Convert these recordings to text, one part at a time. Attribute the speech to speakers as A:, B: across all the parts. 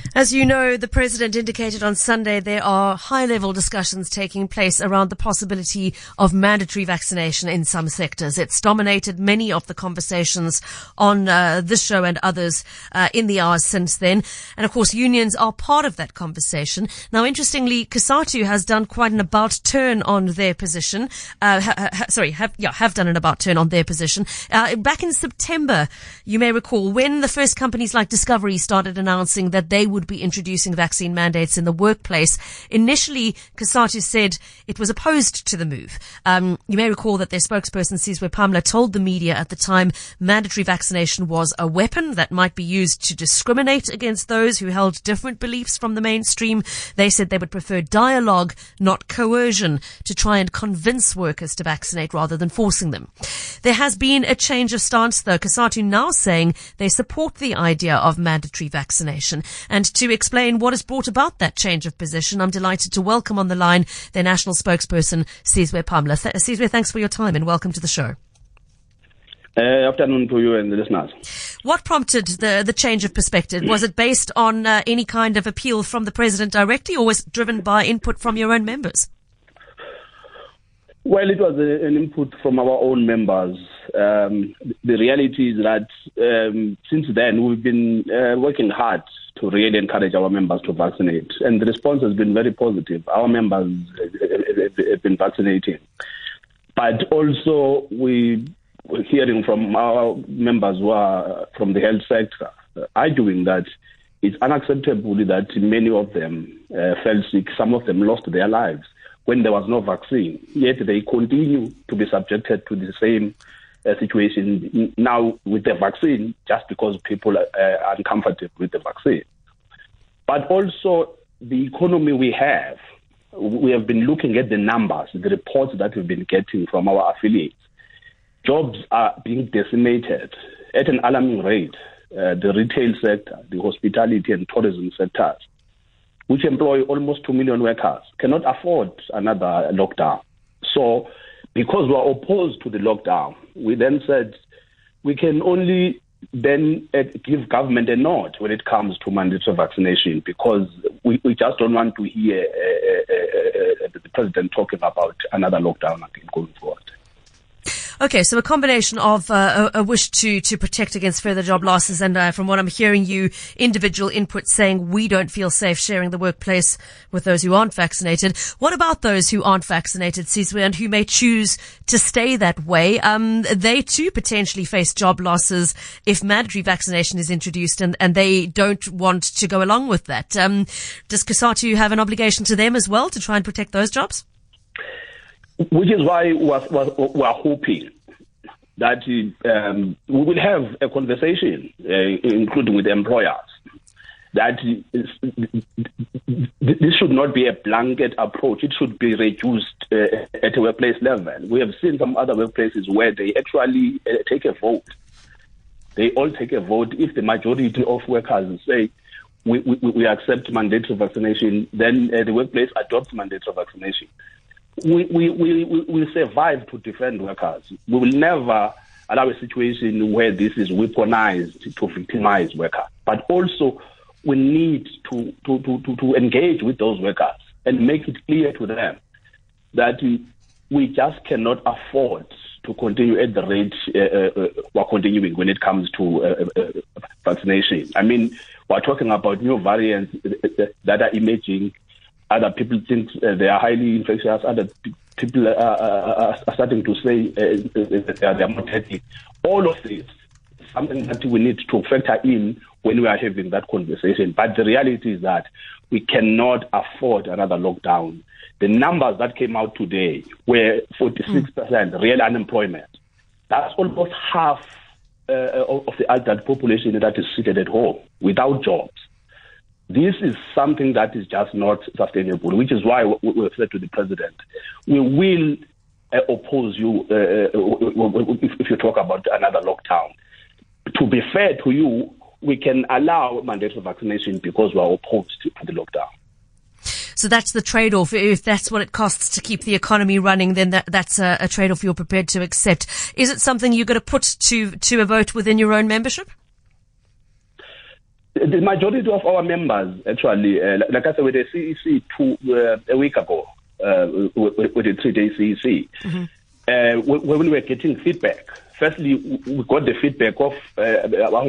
A: As you know, the President indicated on Sunday there are high-level discussions taking place around the possibility of mandatory vaccination in some sectors. It's dominated many of the conversations on this show and others in the hours since then. And of course, unions are part of that conversation. Now, interestingly, COSATU has done quite an about-turn on their position. Have done an about-turn on their position. Back in September, you may recall, when the first companies like Discovery started announcing that they would be introducing vaccine mandates in the workplace. Initially, COSATU said it was opposed to the move. You may recall that their spokesperson, Sizwe Pamla, told the media at the time mandatory vaccination was a weapon that might be used to discriminate against those who held different beliefs from the mainstream. They said they would prefer dialogue, not coercion, to try and convince workers to vaccinate rather than forcing them. There has been a change of stance, though. COSATU now saying they support the idea of mandatory vaccination. And to explain what has brought about that change of position, I'm delighted to welcome on the line their national spokesperson, Sizwe Pamla. Sizwe, thanks for your time and welcome to the show.
B: Afternoon to you and the listeners.
A: What prompted the change of perspective? Was it based on any kind of appeal from the President directly, or was it driven by input from your own members?
B: Well, it was an input from our own members. The reality is that since then we've been working hard to really encourage our members to vaccinate, and the response has been very positive. Our members have been vaccinating, but also we're hearing from our members who are from the health sector arguing that it's unacceptable that many of them fell sick. Some of them lost their lives when there was no vaccine, yet they continue to be subjected to the same situation now with the vaccine, just because people are uncomfortable with the vaccine. But also the economy we have been looking at the numbers, the reports that we've been getting from our affiliates. Jobs are being decimated at an alarming rate. The retail sector, the hospitality and tourism sectors, which employ almost 2 million workers, cannot afford another lockdown. So because we are opposed to the lockdown, we then said we can only then give government a nod when it comes to mandatory vaccination, because we just don't want to hear the President talking about another lockdown again going forward.
A: Okay, so a combination of a wish to protect against further job losses and from what I'm hearing you, individual input saying we don't feel safe sharing the workplace with those who aren't vaccinated. What about those who aren't vaccinated, Sizwe, and who may choose to stay that way? They too potentially face job losses if mandatory vaccination is introduced and they don't want to go along with that. Does COSATU have an obligation to them as well to try and protect those jobs?
B: Which is why we're hoping that we will have a conversation, including with employers, that this should not be a blanket approach. It should be reduced at a workplace level. We have seen some other workplaces where they actually take a vote. They all take a vote. If the majority of workers say, we accept mandatory vaccination, then the workplace adopts mandatory vaccination. We survive to defend workers. We will never allow a situation where this is weaponized to victimize workers. But also, we need to engage with those workers and make it clear to them that we just cannot afford to continue at the rate we're continuing when it comes to vaccination. I mean, we're talking about new variants that are emerging. Other people think they are highly infectious. Other people are starting to say they are more deadly. All of this is something that we need to factor in when we are having that conversation. But the reality is that we cannot afford another lockdown. The numbers that came out today were 46% real unemployment. That's almost half of the adult population that is seated at home without jobs. This is something that is just not sustainable, which is why we said to the President, we will oppose you if you talk about another lockdown. To be fair to you, we can allow mandatory vaccination because we are opposed to the lockdown.
A: So that's the trade-off. If that's what it costs to keep the economy running, then that's a trade-off you're prepared to accept. Is it something you're going to put to a vote within your own membership?
B: The majority of our members, actually, like I said, with the CEC a week ago, with the 3-day CEC, when we were getting feedback, firstly, we got the feedback of how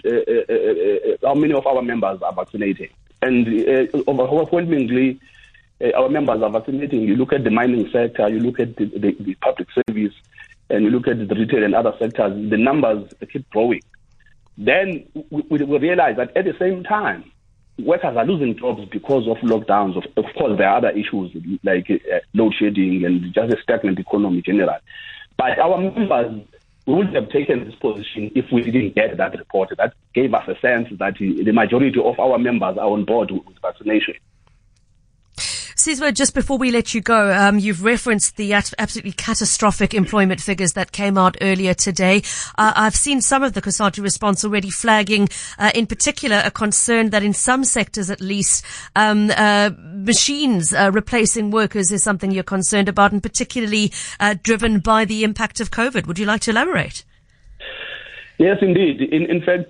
B: many of our members are vaccinating. And overwhelmingly, our members are vaccinating. You look at the mining sector, you look at the public service, and you look at the retail and other sectors, the numbers keep growing. Then we realize that at the same time, workers are losing jobs because of lockdowns. Of course, there are other issues like load shedding and just a stagnant economy in general. But our members, we would have taken this position if we didn't get that report. That gave us a sense that the majority of our members are on board with vaccination.
A: Sizwe, just before we let you go, you've referenced the absolutely catastrophic employment figures that came out earlier today. I've seen some of the COSATU response already flagging, in particular, a concern that in some sectors at least, machines replacing workers is something you're concerned about, and particularly driven by the impact of COVID. Would you like to elaborate?
B: Yes, indeed. In fact,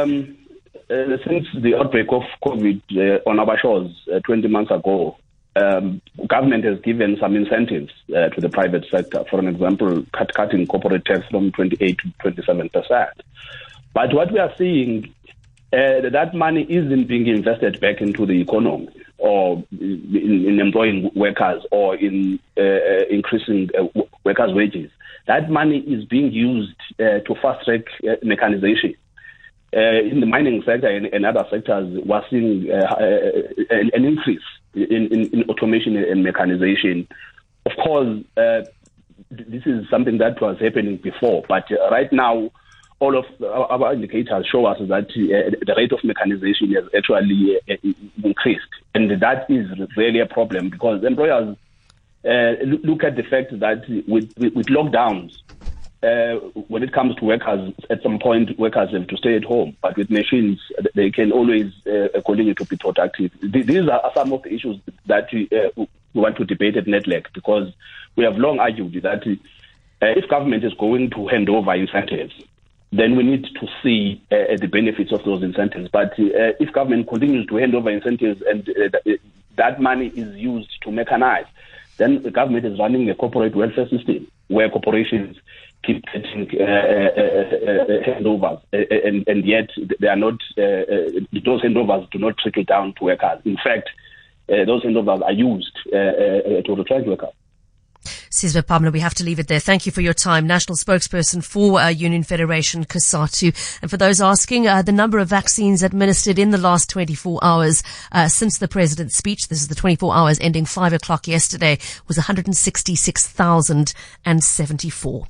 B: since the outbreak of COVID on our shores 20 months ago, government has given some incentives to the private sector. For an example, cutting corporate tax from 28 to 27%. But what we are seeing, that money isn't being invested back into the economy or in employing workers or in increasing workers' wages. That money is being used to fast-track mechanization. In the mining sector and other sectors, we're seeing an increase in automation and mechanization. Of course, this is something that was happening before, but right now, all of our indicators show us that the rate of mechanization has actually increased, and that is really a problem because employers look at the fact that with lockdowns, when it comes to workers, at some point workers have to stay at home, but with machines they can always continue to be productive. These are some of the issues that we want to debate at NEDLAC, because we have long argued that if government is going to hand over incentives, then we need to see the benefits of those incentives. But if government continues to hand over incentives and that money is used to mechanize, then the government is running a corporate welfare system where corporations keep getting handovers, and yet they are not. Those handovers do not trickle down to workers. In fact, those handovers are used to retrench workers.
A: Sizwe Pamla, we have to leave it there. Thank you for your time. National spokesperson for Union Federation COSATU. And for those asking, the number of vaccines administered in the last 24 hours since the president's speech, this is the 24 hours ending 5 o'clock yesterday, was 166,074.